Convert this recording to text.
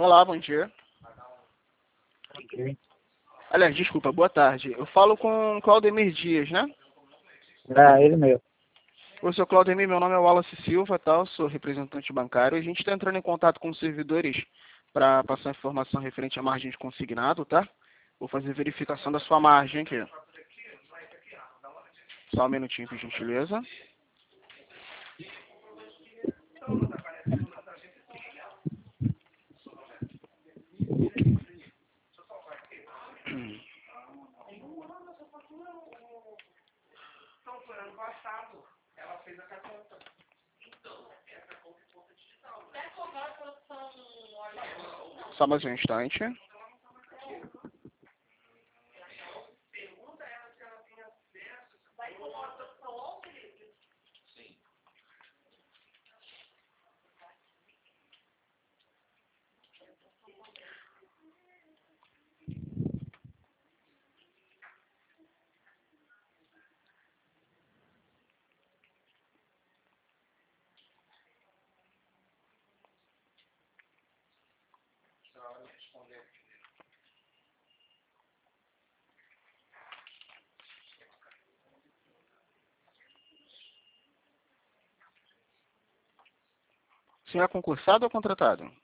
Olá, bom dia. Ok. Aliás, desculpa, boa tarde. Eu falo com Claudemir Dias, né? Ele mesmo. Ô, seu Claudemir, meu nome é Wallace Silva, tal, sou representante bancário. A gente está entrando em contato com os servidores para passar informação referente à margem de consignado, tá? Vou fazer verificação da sua margem aqui. Só um minutinho, por gentileza. Só mais um instante. O senhor é concursado ou contratado?